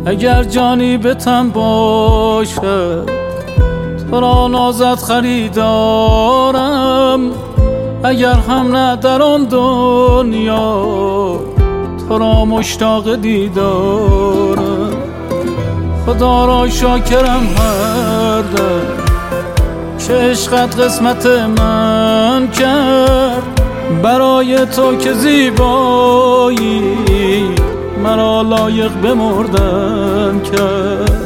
اگر جانی به تن باشد تو را نازد خریدارم، اگر هم نه در آن دنیا تو را مشتاق دیدارم. خدا را شاکرم هر دم که عشقت قسمت من کرد، برای تو که زیبایی مرا لایق بمردن کرد.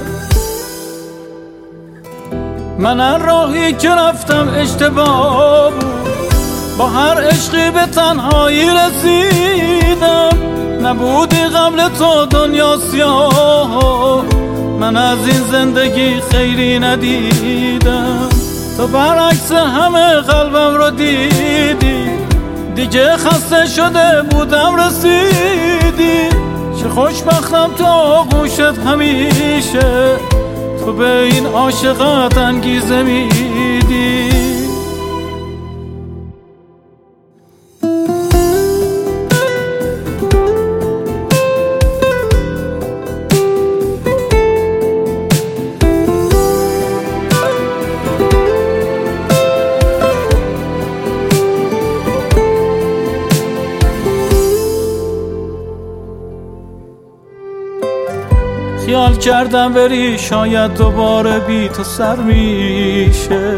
من هر راهی که رفتم اشتباه بود، با هر عشقی به تنهایی رسیدم. نبودی قبل تو دنیا سیاه، من از این زندگی خیری ندیدم. تو برعکس همه قلبم رو دیدی، دیگه خسته شده بودم رسیدی. چه خوشبختم تو آغوشت همیشه، تو به این عاشقت انگیزه میدی. خیال کردم بری شاید دوباره بی تو سر میشه،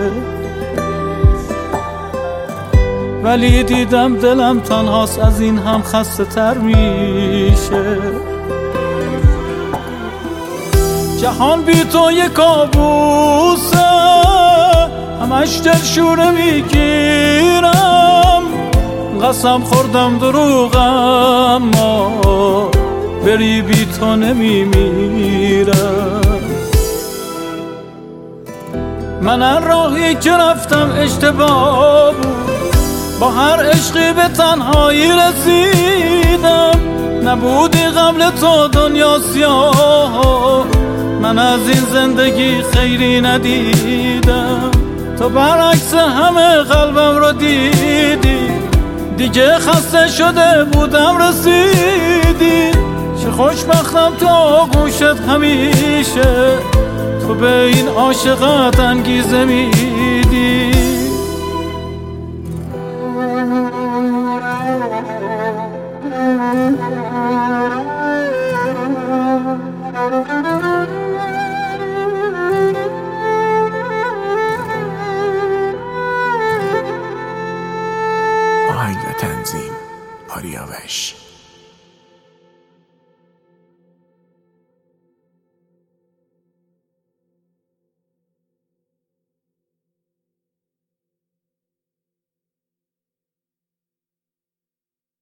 ولی دیدم دلم تنهاست از این هم خسته تر میشه. جهان بی تو یک کابوسه، همش دلشوره میگیرم. قسم خوردم دروغم، اما بری بی تو نمیمیرم. من هر راهی که رفتم اشتباه بود، با هر عشقی به تنهایی رسیدم. نبودی قبل تو دنیا سیاه، من از این زندگی خیری ندیدم. تو برعکس همه قلبم رو دیدی، دیگه خسته شده بودم رسیدی. چه خوشبختم تو آغوشت همیشه، تو به این عاشقت انگیزه میدی. آهنگ و تنظیم آریاوش.